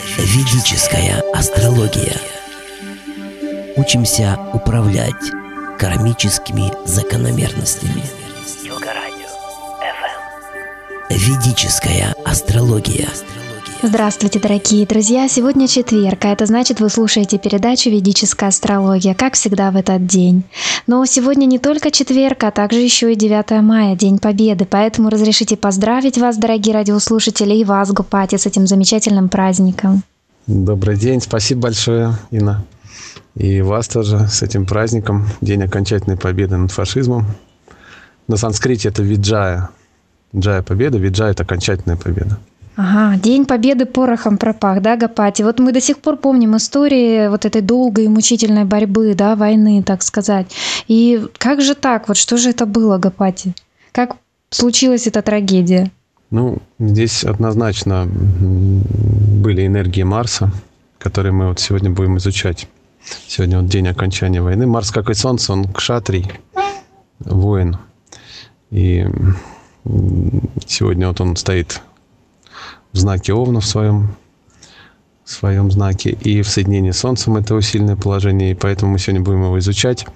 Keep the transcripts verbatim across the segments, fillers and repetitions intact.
Ведическая астрология. Учимся управлять кармическими закономерностями. Йога-радио эф эм. Ведическая астрология. Здравствуйте, дорогие друзья! Сегодня четверг, а это значит, вы слушаете передачу «Ведическая астрология», как всегда в этот день. Но сегодня не только четверг, а также еще и девятое мая, День Победы, поэтому разрешите поздравить вас, дорогие радиослушатели, и вас, Гупати, с этим замечательным праздником. Добрый день, спасибо большое, Инна. И вас тоже с этим праздником, День окончательной победы над фашизмом. На санскрите это Виджая. Джая – победа, Виджая – это окончательная победа. Ага, День Победы порохом пропах, да, Гопати? Вот мы до сих пор помним истории вот этой долгой и мучительной борьбы, да, войны, так сказать. И как же так? Вот что же это было, Гопати? Как случилась эта трагедия? Ну, здесь однозначно были энергии Марса, которые мы вот сегодня будем изучать. Сегодня вот день окончания войны. Марс, как и Солнце, он кшатрий, воин. И сегодня вот он стоит в знаке Овна в своем, в своем знаке. И в соединении с Солнцем это усиленное положение. И поэтому мы сегодня будем его изучать.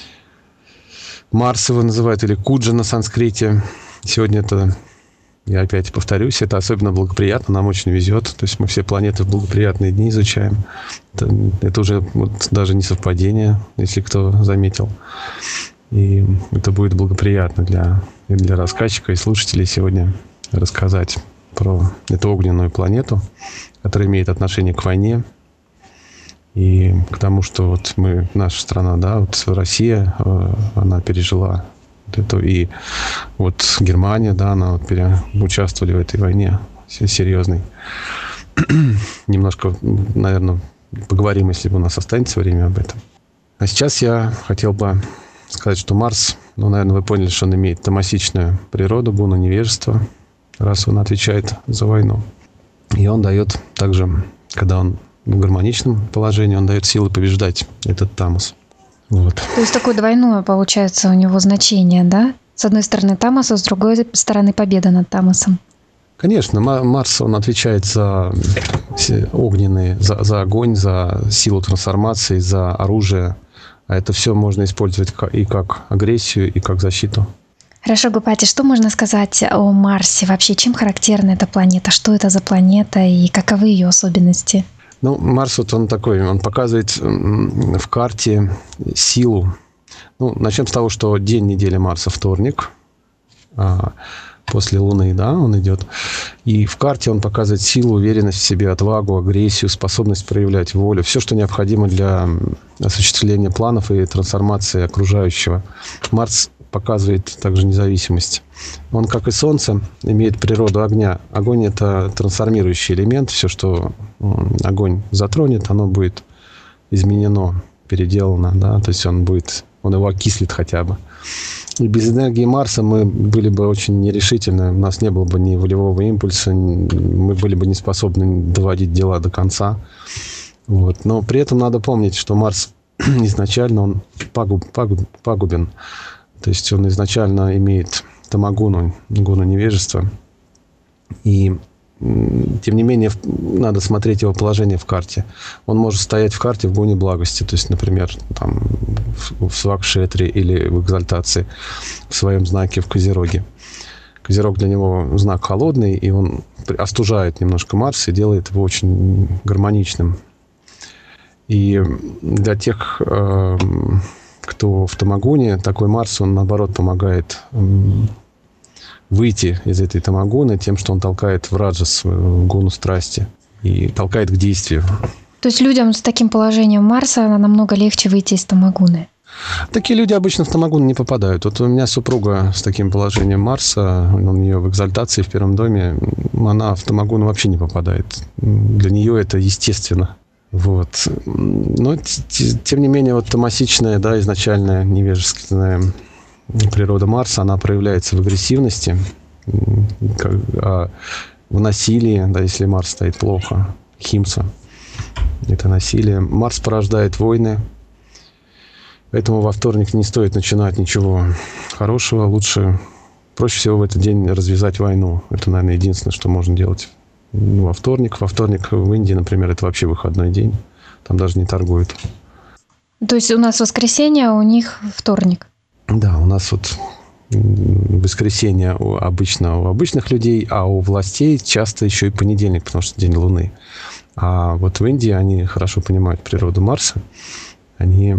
Марс его называют, или Куджа на санскрите. Сегодня это, я опять повторюсь, это особенно благоприятно. Нам очень везет. То есть мы все планеты в благоприятные дни изучаем. Это, это уже вот даже не совпадение, если кто заметил. И это будет благоприятно для, для рассказчика и слушателей сегодня рассказать про эту огненную планету, которая имеет отношение к войне и к тому, что вот мы, наша страна, да, вот Россия, она пережила вот это, и вот Германия, да, она вот пере, участвовали в этой войне серьезной. Немножко, наверное, поговорим, если у нас останется время, об этом. А сейчас я хотел бы сказать, что Марс, ну, наверное, вы поняли, что он имеет тамасичную природу, гуна невежества, раз он отвечает за войну. И он дает также, когда он в гармоничном положении, он дает силы побеждать этот тамас. Вот. То есть такое двойное получается у него значение, да? С одной стороны тамас, а с другой стороны победа над тамасом. Конечно, Марс, он отвечает за огненные, за, за огонь, за силу трансформации, за оружие. А это все можно использовать и как агрессию, и как защиту. Хорошо, Гупати, что можно сказать о Марсе? Вообще, чем характерна эта планета? Что это за планета и каковы ее особенности? Ну, Марс, вот он такой, он показывает в карте силу. Ну, начнем с того, что день недели Марса вторник. А после Луны, да, он идет. И в карте он показывает силу, уверенность в себе, отвагу, агрессию, способность проявлять волю. Все, что необходимо для осуществления планов и трансформации окружающего. Марс показывает также независимость. Он, как и Солнце, имеет природу огня. Огонь – это трансформирующий элемент. Все, что огонь затронет, оно будет изменено, переделано. Да? То есть он будет, он его окислит хотя бы. И без энергии Марса мы были бы очень нерешительны. У нас не было бы ни волевого импульса, мы были бы не способны доводить дела до конца. Вот. Но при этом надо помнить, что Марс изначально он пагуб, пагуб, пагубен. То есть он изначально имеет тамагуну, гуну невежества. И тем не менее надо смотреть его положение в карте. Он может стоять в карте в гуне благости. То есть, например, там, в свакшетре или в экзальтации, в своем знаке в Козероге. Козерог для него знак холодный, и он остужает немножко Марс и делает его очень гармоничным. И для тех, кто в тамагуне, такой Марс, он, наоборот, помогает выйти из этой тамагуны тем, что он толкает в раджас, в гуну страсти, и толкает к действию. То есть людям с таким положением Марса намного легче выйти из тамагуны? Такие люди обычно в тамагуну не попадают. Вот у меня супруга с таким положением Марса, у нее в экзальтации в первом доме, она в тамагуну вообще не попадает. Для нее это естественно. Вот. Но, тем не менее, вот тамасичная, да, изначальная невежественная природа Марса, она проявляется в агрессивности, в насилии, да, если Марс стоит плохо, химса, это насилие. Марс порождает войны, поэтому во вторник не стоит начинать ничего хорошего, лучше, проще всего в этот день развязать войну. Это, наверное, единственное, что можно делать во вторник. Во вторник в Индии, например, это вообще выходной день. Там даже не торгуют. То есть у нас воскресенье, а у них вторник? Да, у нас вот воскресенье обычно у обычных людей, а у властей часто еще и понедельник, потому что день Луны. А вот в Индии они хорошо понимают природу Марса. Они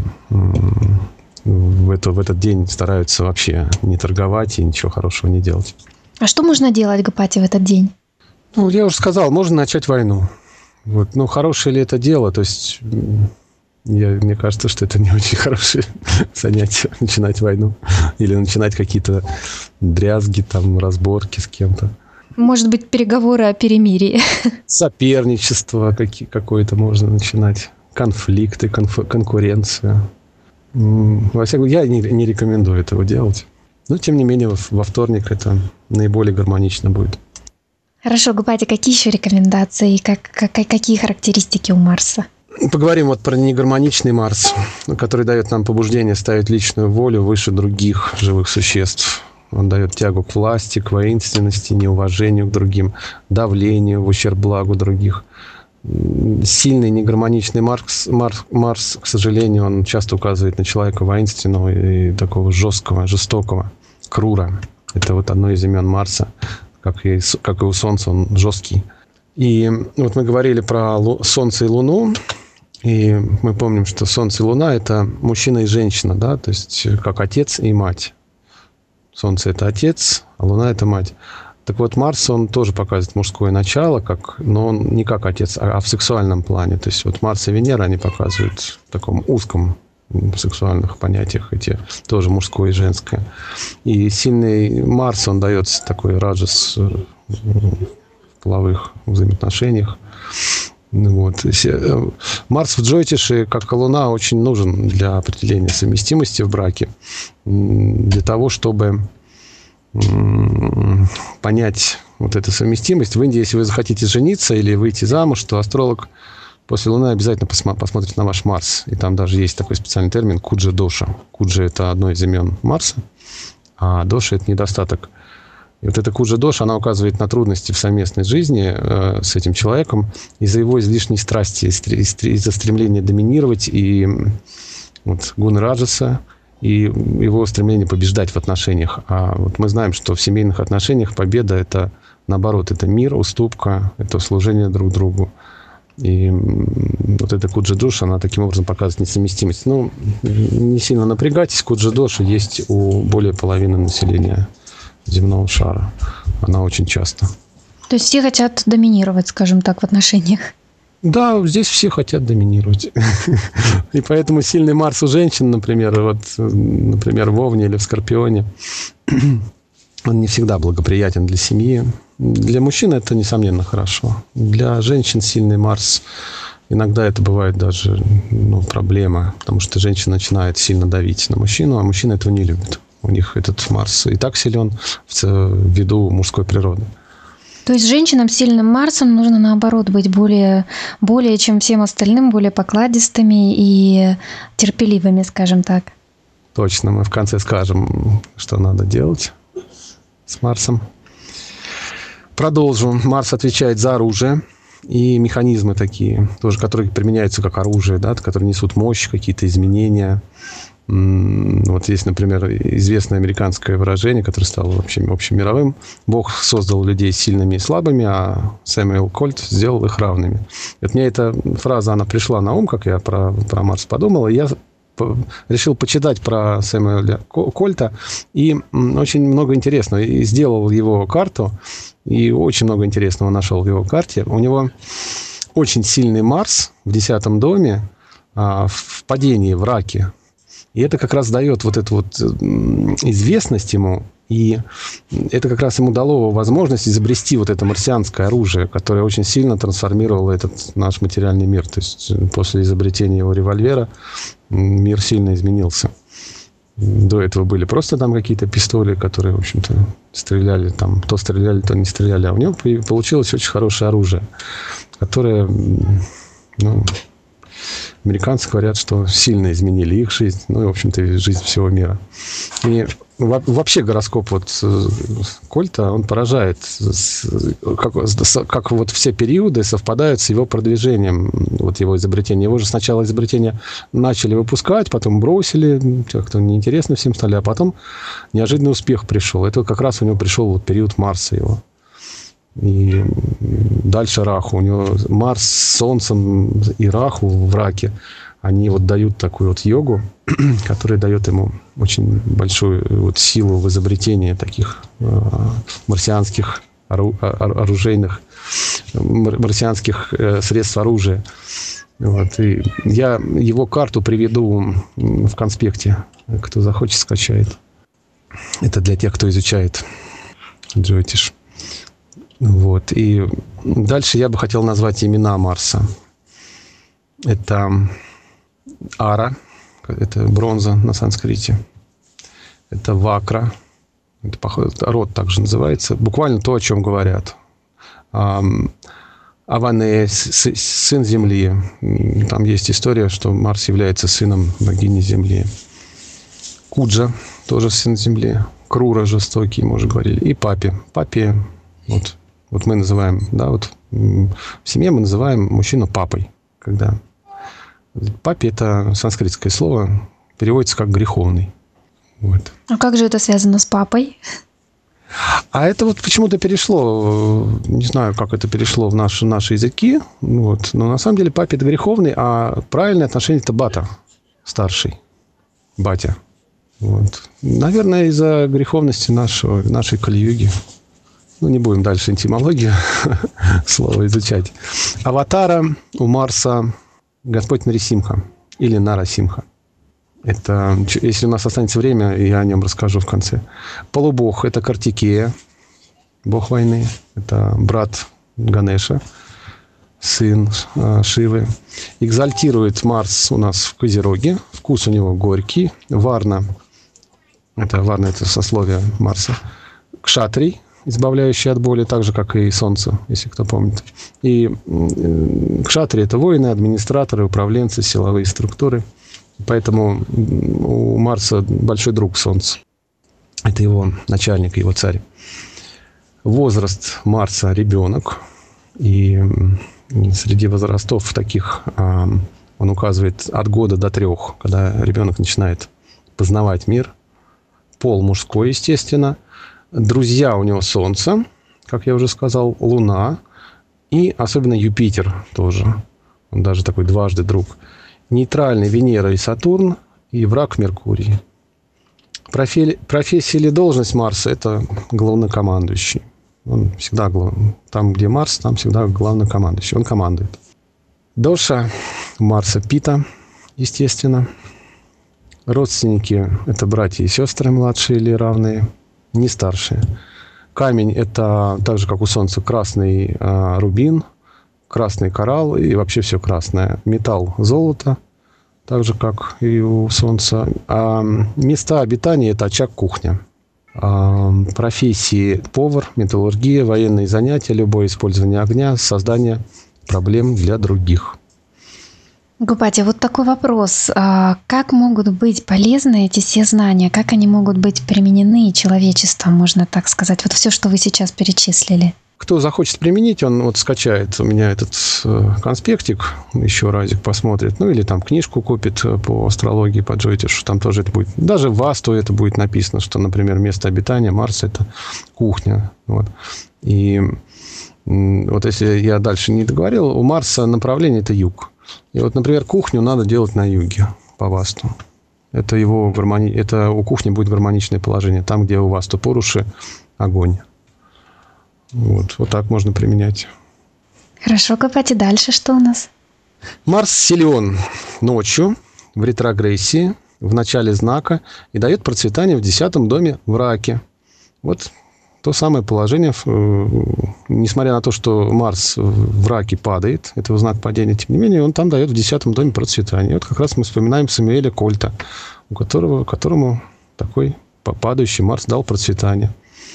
в, это, в этот день стараются вообще не торговать и ничего хорошего не делать. А что можно делать, Гапати, в этот день? Ну, я уже сказал, можно начать войну. Вот. Но хорошее ли это дело? То есть, я, мне кажется, что это не очень хорошее занятие, начинать войну. Или начинать какие-то дрязги, там, разборки с кем-то. Может быть, переговоры о перемирии. Соперничество какие, какое-то можно начинать. Конфликты, конф, конкуренция. Во всяком случае, я не, не рекомендую этого делать. Но, тем не менее, во вторник это наиболее гармонично будет. Хорошо, Гапати, какие еще рекомендации и как, как, какие характеристики у Марса? Поговорим вот про негармоничный Марс, который дает нам побуждение ставить личную волю выше других живых существ. Он дает тягу к власти, к воинственности, неуважению к другим, давлению в ущерб благу других. Сильный негармоничный Марс, Марс, Марс, к сожалению, он часто указывает на человека воинственного и такого жесткого, жестокого, крура. Это вот одно из имен Марса. Как и, как и у Солнца, он жесткий. И вот мы говорили про Солнце и Луну. И мы помним, что Солнце и Луна – это мужчина и женщина, да, то есть как отец и мать. Солнце – это отец, а Луна – это мать. Так вот, Марс, он тоже показывает мужское начало, как, но он не как отец, а в сексуальном плане. То есть вот Марс и Венера, они показывают в таком узком сексуальных понятиях, эти тоже мужское и женское. И сильный Марс, он дает такой раджас в половых взаимоотношениях. Вот. Марс в Джотише, как и Луна, очень нужен для определения совместимости в браке, для того, чтобы понять вот эту совместимость. В Индии, если вы захотите жениться или выйти замуж, то астролог после Луны обязательно посмотрит на ваш Марс. И там даже есть такой специальный термин куджа-доша. Куджа – это одно из имен Марса, а доша – это недостаток. И вот эта куджа-доша, она указывает на трудности в совместной жизни э, с этим человеком из-за его излишней страсти, из-за стремления доминировать и вот, гуны раджаса, и его стремление побеждать в отношениях. А вот мы знаем, что в семейных отношениях победа – это, наоборот, это мир, уступка, это служение друг другу. И вот эта куджа-доша, она таким образом показывает несовместимость. Ну, не сильно напрягайтесь, куджа-доша есть у более половины населения земного шара. Она очень часто. То есть все хотят доминировать, скажем так, в отношениях? Да, здесь все хотят доминировать. И поэтому сильный Марс у женщин, например, вот, например, в Овне или в Скорпионе, он не всегда благоприятен для семьи. Для мужчин это, несомненно, хорошо. Для женщин сильный Марс, иногда это бывает даже ну, проблема, потому что женщина начинает сильно давить на мужчину, а мужчина этого не любит. У них этот Марс и так силен ввиду мужской природы. То есть женщинам с сильным Марсом нужно, наоборот, быть более, более чем всем остальным, более покладистыми и терпеливыми, скажем так. Точно. Мы в конце скажем, что надо делать с Марсом. Продолжу. Марс отвечает за оружие и механизмы такие, тоже, которые применяются как оружие, да, которые несут мощь, какие-то изменения. Вот есть, например, известное американское выражение, которое стало вообще общемировым. Бог создал людей сильными и слабыми, а Сэмюэл Кольт сделал их равными. И вот мне эта фраза, она пришла на ум, как я про, про Марс подумал, и я решил почитать про Сэмюэля Кольта, и очень много интересного. И сделал его карту, и очень много интересного нашел в его карте. У него очень сильный Марс в десятом доме, в падении, в раке. И это как раз дает вот эту вот известность ему, и это как раз ему дало возможность изобрести вот это марсианское оружие, которое очень сильно трансформировало этот наш материальный мир. То есть после изобретения его револьвера мир сильно изменился. До этого были просто там какие-то пистоли, которые, в общем-то, стреляли там, то стреляли, то не стреляли. А у него получилось очень хорошее оружие, которое, ну, американцы говорят, что сильно изменили их жизнь, ну и, в общем-то, жизнь всего мира. И Вообще гороскоп вот Кольта, он поражает, как, как вот все периоды совпадают с его продвижением, вот его изобретения. Его же сначала изобретения начали выпускать, потом бросили, как-то неинтересно всем стали, а потом неожиданный успех пришел. Это как раз у него пришел вот период Марса его. И дальше Раху. У него Марс с Солнцем и Раху в Раке. Они вот дают такую вот йогу, которая дает ему очень большую вот силу в изобретении таких э, марсианских ору, оружейных, марсианских э, средств оружия. Вот. И я его карту приведу в конспекте. Кто захочет, скачает. Это для тех, кто изучает Джотиш. Вот. И дальше я бы хотел назвать имена Марса. Это Ара, это бронза на санскрите. Это Вакра, это, похоже, род также называется. Буквально то, о чем говорят. Аване, сын Земли. Там есть история, что Марс является сыном богини Земли. Куджа, тоже сын Земли. Крура, жестокий, мы уже говорили. И Папи. Папи, вот, вот мы называем, да, вот в семье мы называем мужчину папой, когда... Папи – это санскритское слово, переводится как «греховный». Вот. А как же это связано с папой? А это вот почему-то перешло, не знаю, как это перешло в наши, наши языки, вот. Но на самом деле папе это греховный, а правильное отношение – это бата, старший, батя. Вот. Наверное, из-за греховности нашего, нашей Кали-юги. Ну, не будем дальше этимологию слова изучать. Аватара у Марса – Господь Нарисимха или Нарасимха. Это, если у нас останется время, я о нем расскажу в конце. Полубог – это Картикея, бог войны. Это брат Ганеша, сын Шивы. Экзальтирует Марс у нас в Козероге. Вкус у него горький. Варна – это, Варна – это сословие Марса. Кшатрий, избавляющий от боли, так же, как и Солнце, если кто помнит. И кшатри – это воины, администраторы, управленцы, силовые структуры. Поэтому у Марса большой друг Солнце. Это его начальник, его царь. Возраст Марса – ребенок. И среди возрастов таких он указывает от года до трех, когда ребенок начинает познавать мир. Пол мужской, естественно. Друзья у него Солнце, как я уже сказал, Луна и особенно Юпитер тоже. Он даже такой дважды друг. Нейтральный Венера и Сатурн и враг Меркурий. Профи... Профессия или должность Марса – это главнокомандующий. Он всегда глав... Там, где Марс, там всегда главнокомандующий. Он командует. Доша Марса Пита, естественно. Родственники – это братья и сестры, младшие или равные. Не старшие. Камень – это так же, как у Солнца, красный э, рубин, красный коралл и вообще все красное. Металл – золото, так же, как и у Солнца. А места обитания – это очаг, кухня. А профессии – повар, металлургия, военные занятия, любое использование огня, создание проблем для других. Гупати, вот такой вопрос. Как могут быть полезны эти все знания? Как они могут быть применены человечеством, можно так сказать? Вот все, что вы сейчас перечислили. Кто захочет применить, он вот скачает у меня этот конспектик, еще разик посмотрит, ну или там книжку купит по астрологии, по Джотишу, там тоже это будет. Даже в Васту это будет написано, что, например, место обитания Марса – это кухня. Вот. И вот если я дальше не договорил, у Марса направление – это юг. И вот, например, кухню надо делать на юге по Васту. Это, его гармони... это у кухни будет гармоничное положение. Там, где у Васту Пуруши огонь. Вот, вот так можно применять. Хорошо, Гупати, дальше что у нас? Марс силен ночью в ретрогрессии, в начале знака, и дает процветание в десятом доме в Раке. Вот то самое положение, несмотря на то, что Марс в Раке падает, это его знак падения, тем не менее, он там дает в десятом доме процветание. И вот как раз мы вспоминаем Самуэля Кольта, у которого, которому такой падающий Марс дал процветание.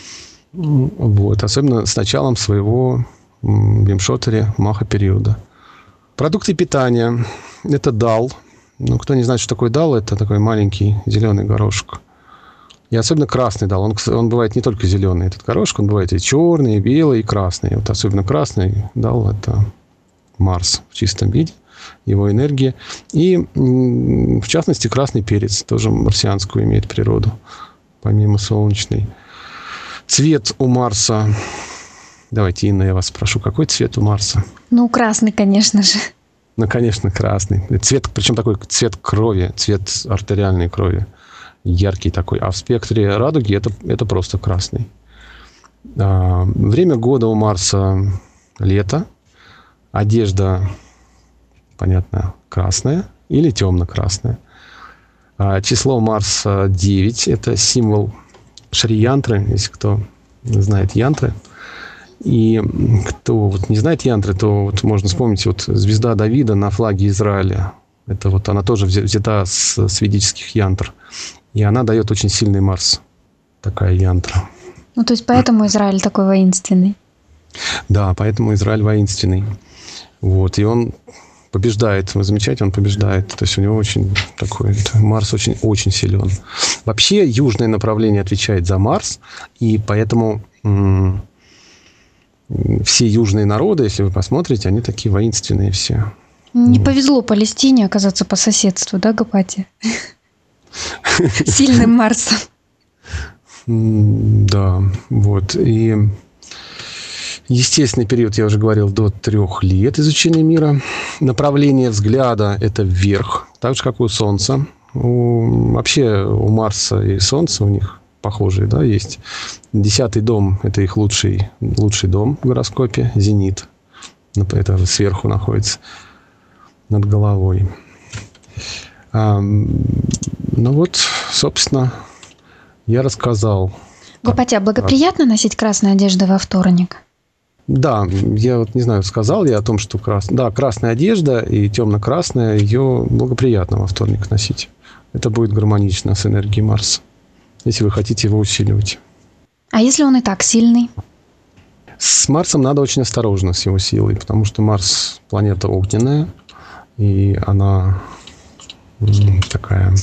Вот, особенно с началом своего Вимшотари Маха периода. Продукты питания – это дал. Ну, кто не знает, что такое дал, это такой маленький зеленый горошек. И особенно красный дал. Он, он бывает не только зеленый, этот горошек, он бывает и черный, и белый, и красный. Вот особенно красный дал это Марс в чистом виде, его энергия. И, в частности, красный перец, тоже марсианскую имеет природу, помимо солнечной. Цвет у Марса... Давайте, Инна, я вас спрошу, какой цвет у Марса? Ну, красный, конечно же. Ну, конечно, красный. Цвет, причем такой цвет крови, цвет артериальной крови. Яркий такой. А в спектре радуги это, это просто красный. А, время года у Марса лето. Одежда, понятно, красная или темно-красная. А, число Марса девять. Это символ Шри-янтры, если кто знает янтры. И кто вот не знает янтры, то вот можно вспомнить вот звезда Давида на флаге Израиля. Это вот она тоже взята с, с ведических янтр. И она дает очень сильный Марс. Такая янтра. Ну, то есть поэтому Израиль такой воинственный. Да, поэтому Израиль воинственный. Вот. И он побеждает. Вы замечаете, он побеждает. То есть у него очень такой... Марс очень, очень силен. Вообще южное направление отвечает за Марс. И поэтому... М- все южные народы, если вы посмотрите, они такие воинственные все. Не повезло Палестине оказаться по соседству, да, Гопати? Сильным Марсом. Да, вот. И естественный период, я уже говорил, до трех лет изучения мира. Направление взгляда – это вверх, так же, как и у Солнца. У, вообще у Марса и Солнца у них похожие, да, есть. Десятый дом – это их лучший, лучший дом в гороскопе, зенит. Это сверху находится, над головой. А, ну вот, собственно, я рассказал. Гопати, а благоприятно носить красную одежду во вторник? Да, я вот не знаю, сказал я о том, что крас... да, красная одежда и темно-красная, ее благоприятно во вторник носить. Это будет гармонично с энергией Марса, если вы хотите его усиливать. А если он и так сильный? С Марсом надо очень осторожно, с его силой, потому что Марс – планета огненная, и она такая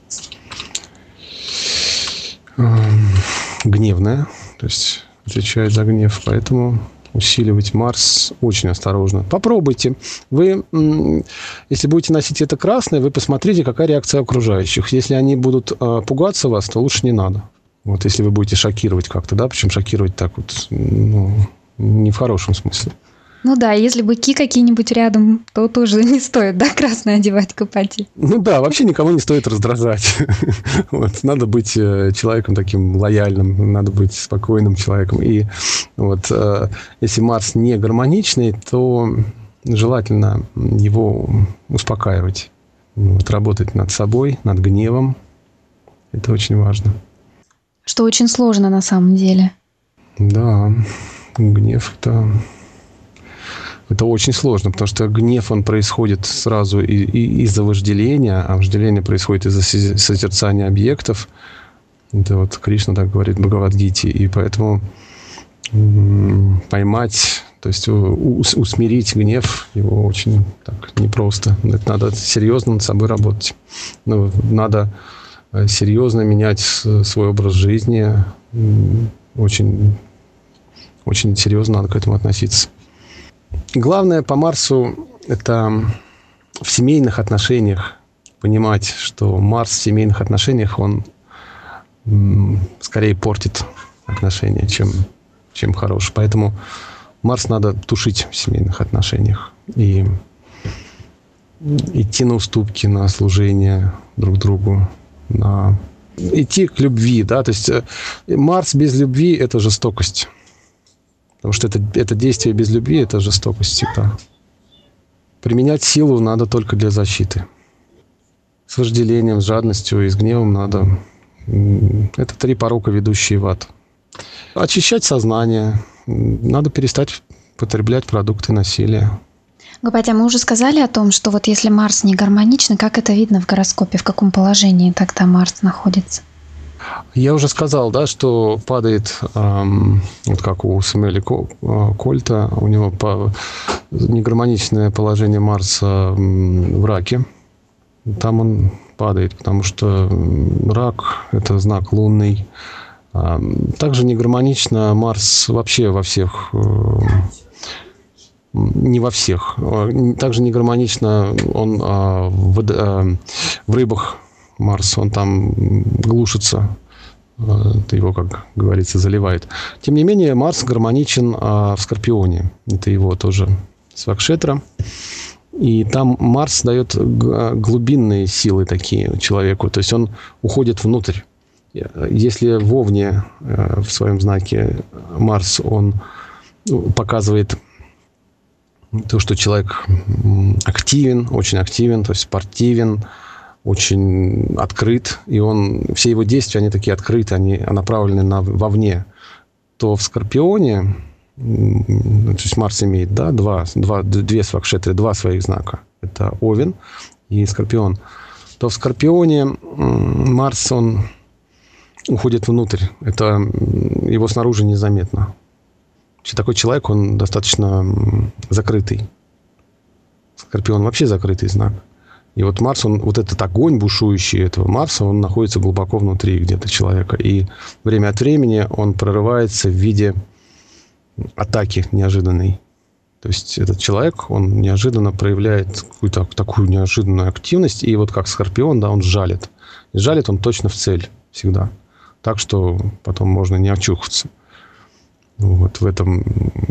э, гневная, то есть отвечает за гнев, поэтому усиливать Марс очень осторожно. Попробуйте. Вы, если будете носить это красное, вы посмотрите, какая реакция окружающих. Если они будут э, пугаться вас, то лучше не надо. Вот если вы будете шокировать как-то, да, причем шокировать так вот, ну, не в хорошем смысле. Ну да, если быки какие-нибудь рядом, то тоже не стоит, да, красное одевать, Гопати? Ну да, вообще никого не стоит раздражать. Вот, надо быть человеком таким лояльным, надо быть спокойным человеком. И вот если Марс не гармоничный, то желательно его успокаивать. Вот, работать над собой, над гневом. Это очень важно. Что очень сложно на самом деле. Да, гнев это, это очень сложно, потому что гнев, он происходит сразу и, и из-за вожделения, а вожделение происходит из-за созерцания объектов. Это вот Кришна так говорит в Бхагавад-гите, и поэтому м- поймать, то есть у- усмирить гнев, его очень так непросто. Это надо серьезно над собой работать. Ну, надо серьезно менять свой образ жизни. Очень, очень серьезно надо к этому относиться. Главное по Марсу – это в семейных отношениях понимать, что Марс в семейных отношениях, он скорее портит отношения, чем, чем хорош. Поэтому Марс надо тушить в семейных отношениях и идти на уступки, на служение друг другу, на... идти к любви, да, то есть Марс без любви – это жестокость, потому что это, это действие без любви – это жестокость всегда. Применять силу надо только для защиты. С вожделением, с жадностью и с гневом надо… Это три порока, ведущие в ад. Очищать сознание, надо перестать потреблять продукты насилия. Гопати, мы уже сказали о том, что вот если Марс не гармоничный, как это видно в гороскопе, в каком положении тогда Марс находится? Я уже сказал, да, что падает, эм, вот как у Самуэля Кольта, у него по, негармоничное положение Марса в Раке. Там он падает, потому что рак – это знак лунный. Также не гармонично Марс вообще во всех, не во всех. Также не гармонично он в, в рыбах Марс, он там глушится, его, как говорится, заливает. Тем не менее, Марс гармоничен в Скорпионе. Это его тоже свакшетра. И там Марс дает глубинные силы такие человеку. То есть он уходит внутрь. Если в Овне, в своем знаке Марс, он показывает то, что человек активен, очень активен, то есть спортивен, очень открыт, и он, все его действия, они такие открыты, они направлены на, вовне, то в Скорпионе, то есть Марс имеет, да, два, два, две свакшетры, два своих знака. Это Овен и Скорпион. То в Скорпионе Марс, он уходит внутрь. Это его снаружи незаметно. Вообще такой человек, он достаточно закрытый. Скорпион вообще закрытый знак. И вот Марс, он, вот этот огонь бушующий этого Марса, он находится глубоко внутри где-то человека. И время от времени он прорывается в виде атаки неожиданной. То есть этот человек, он неожиданно проявляет какую-то такую неожиданную активность. И вот как Скорпион, да, он жалит. И жалит он точно в цель всегда. Так что потом можно не очухаться. Вот в этом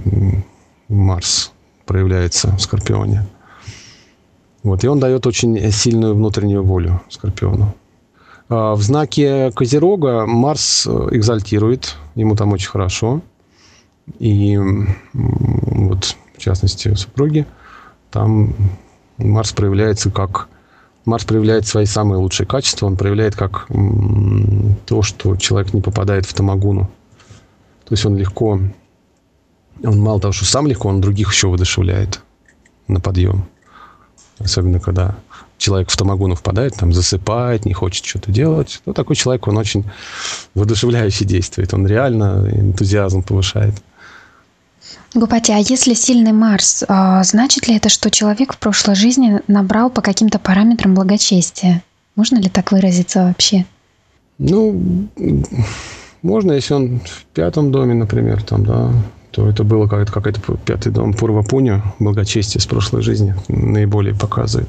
Марс проявляется в Скорпионе. Вот, и он дает очень сильную внутреннюю волю Скорпиону. А в знаке Козерога Марс экзальтирует, ему там очень хорошо. И вот, в частности, супруги, там Марс проявляется как... Марс проявляет свои самые лучшие качества. Он проявляет как то, что человек не попадает в тамагуну. То есть он легко... Он мало того, что сам легко, он других еще воодушевляет на подъем. Особенно, когда человек в тамагуну впадает, там, засыпает, не хочет что-то делать. Ну, такой человек, он очень воодушевляюще действует. Он реально энтузиазм повышает. Гупати, а если сильный Марс, значит ли это, что человек в прошлой жизни набрал по каким-то параметрам благочестия? Можно ли так выразиться вообще? Ну, можно, если он в пятом доме, например, там, да, то это было какой-то, какой-то пятый дом Пурва-Пунья, благочестие с прошлой жизни наиболее показывает.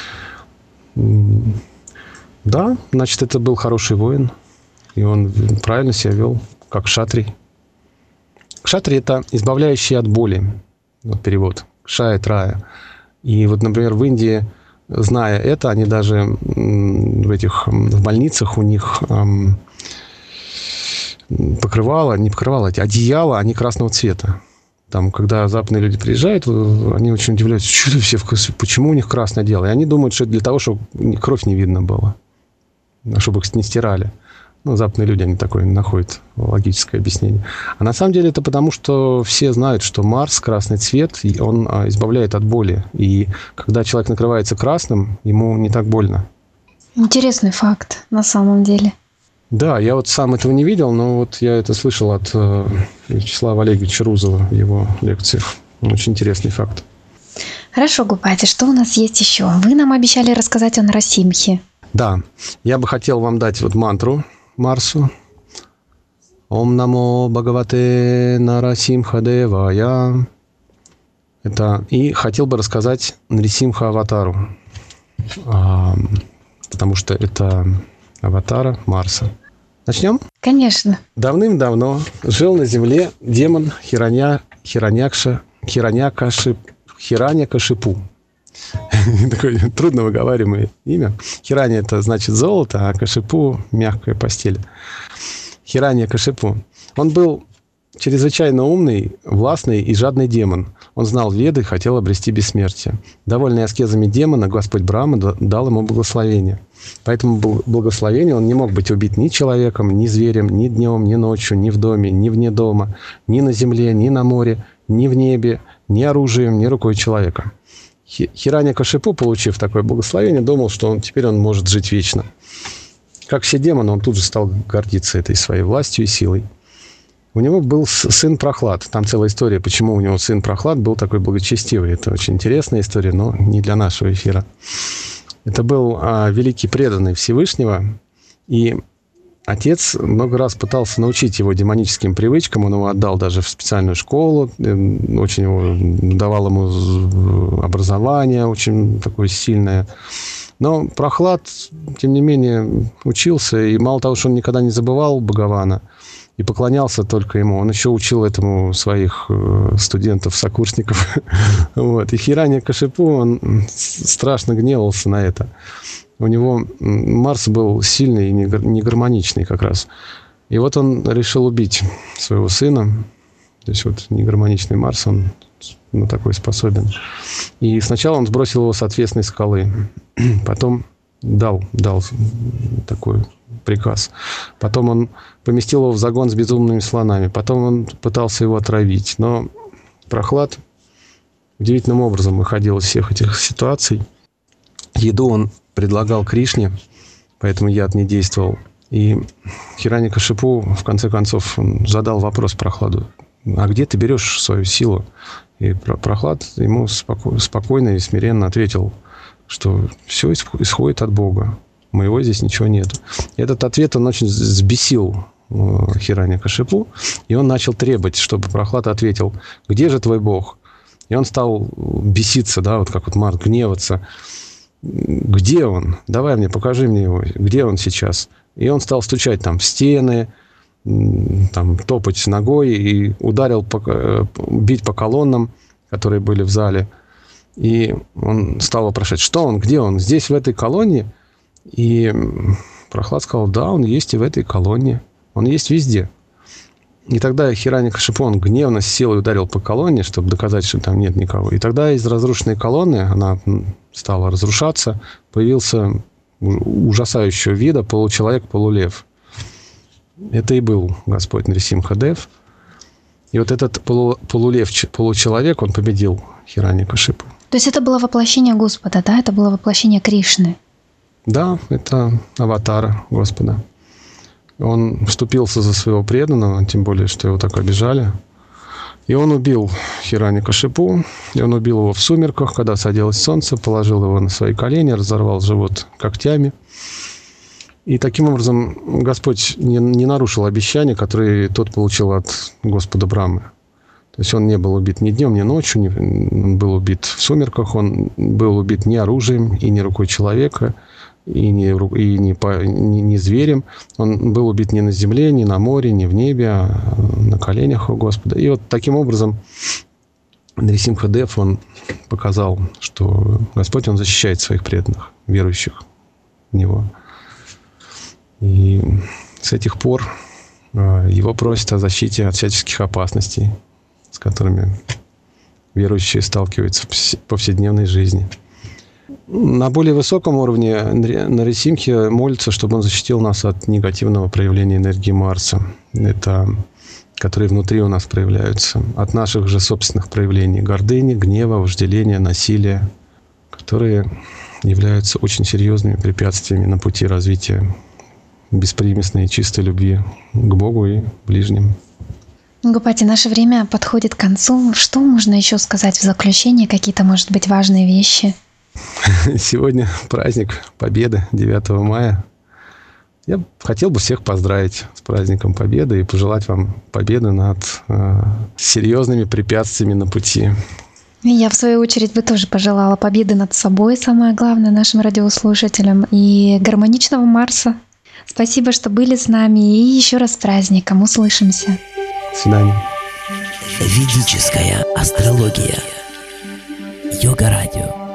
Да, значит, это был хороший воин, и он правильно себя вел, как кшатрий. Кшатрий – это избавляющий от боли, вот перевод, кшая, трая. И вот, например, в Индии, зная это, они даже в этих в больницах у них эм, покрывало, не покрывало, эти одеяла, они красного цвета. Там, когда западные люди приезжают, они очень удивляются, что все, почему у них красное одеяло. И они думают, что это для того, чтобы кровь не видно было, чтобы их не стирали. Ну, западные люди, они такое находят логическое объяснение. А на самом деле это потому, что все знают, что Марс, красный цвет, он избавляет от боли. И когда человек накрывается красным, ему не так больно. Интересный факт на самом деле. Да, я вот сам этого не видел, но вот я это слышал от э, Вячеслава Олеговича Рузова в его лекциях. Очень интересный факт. Хорошо, Гупати, что у нас есть еще? Вы нам обещали рассказать о Нарасимхе. Да, я бы хотел вам дать вот мантру Марсу. Ом намо Бхагавате Нарасимха Девая. Это и хотел бы рассказать Нарисимха Аватару, а, потому что это аватара Марса. Начнем? Конечно. Давным-давно жил на Земле демон Хираня, Хиранякша, Хиранякашип, Хираньякашипу. Такое трудно выговариваемое имя. Хирани – это значит золото, а Кашипу – мягкая постель. Хираньякашипу. Он был чрезвычайно умный, властный и жадный демон. Он знал Веды и хотел обрести бессмертие. Довольный аскезами демона, Господь Брахма дал ему благословение. Поэтому благословение он не мог быть убит ни человеком, ни зверем, ни днем, ни ночью, ни в доме, ни вне дома, ни на земле, ни на море, ни в небе, ни оружием, ни рукой человека. Хираньякашипу, получив такое благословение, думал, что он, теперь он может жить вечно. Как все демоны, он тут же стал гордиться этой своей властью и силой. У него был сын Прохлад. Там целая история, почему у него сын Прохлад был такой благочестивый. Это очень интересная история, но не для нашего эфира. Это был а, великий преданный Всевышнего, и отец много раз пытался научить его демоническим привычкам, он его отдал даже в специальную школу, очень его, давал ему образование очень такое сильное. Но Прохлад, тем не менее, учился, и мало того, что он никогда не забывал Бхагавана и поклонялся только ему, он еще учил этому своих студентов, сокурсников. Вот. И Хираньякашипу, он страшно гневался на это. У него Марс был сильный и негармоничный как раз. И вот он решил убить своего сына. То есть вот негармоничный Марс, он на такой способен. И сначала он сбросил его с отвесной скалы. Потом дал, дал такой приказ. Потом он поместил его в загон с безумными слонами. Потом он пытался его отравить. Но Прохлад удивительным образом выходил из всех этих ситуаций. Еду он предлагал Кришне, поэтому яд не действовал. И Хираньякашипу, в конце концов, он задал вопрос Прохладу: а где ты берешь свою силу? И Прохлад ему споко- спокойно и смиренно ответил, что все исходит от Бога. Моего здесь ничего нет. И этот ответ, он очень взбесил Хираньякашипу, и он начал требовать, чтобы Прохлад ответил: где же твой Бог? И он стал беситься, да, вот как вот Марс, гневаться. Где он? Давай мне, покажи мне его. Где он сейчас? И он стал стучать там в стены, там, топать ногой и ударил, по, бить по колоннам, которые были в зале. И он стал вопрошать, что он, где он? Здесь, в этой колонне? И Прохлад сказал: да, он есть и в этой колонне. Он есть везде. И тогда Хираньякашипу, он гневно с силой ударил по колонне, чтобы доказать, что там нет никого. И тогда из разрушенной колонны, она стала разрушаться, появился ужасающего вида получеловек-полулев. Это и был Господь Нарисимха-дев. И вот этот полу, полулев, получеловек, он победил Хираньякашипу. То есть это было воплощение Господа, да? Это было воплощение Кришны? Да, это аватар Господа. Он вступился за своего преданного, тем более, что его так обижали. И он убил Хираньякашипу, и он убил его в сумерках, когда садилось солнце, положил его на свои колени, разорвал живот когтями. И таким образом Господь не, не нарушил обещания, которые тот получил от Господа Брамы. То есть он не был убит ни днем, ни ночью, не, он был убит в сумерках, он был убит не оружием и не рукой человека, и не, и не, по, не, не зверем. Он был убит не на земле, не на море, не в небе, а на коленях у Господа. И вот таким образом Нарисимха-дев, он показал, что Господь, он защищает своих преданных, верующих в Него. И с этих пор его просят о защите от всяческих опасностей, с которыми верующие сталкиваются в повседневной жизни. На более высоком уровне Нарисимхи молится, чтобы он защитил нас от негативного проявления энергии Марса, это, которые внутри у нас проявляются, от наших же собственных проявлений гордыни, гнева, вожделения, насилия, которые являются очень серьезными препятствиями на пути развития беспримесной и чистой любви к Богу и ближним. Гопати, наше время подходит к концу. Что можно еще сказать в заключение? Какие-то, может быть, важные вещи? Сегодня праздник Победы, девятого мая. Я хотел бы всех поздравить с праздником Победы и пожелать вам победы над э, серьезными препятствиями на пути. Я, в свою очередь, бы тоже пожелала победы над собой, самое главное, нашим радиослушателям, и гармоничного Марса. Спасибо, что были с нами, и еще раз с праздником. Услышимся. До свидания. Ведическая астрология. Йога-радио.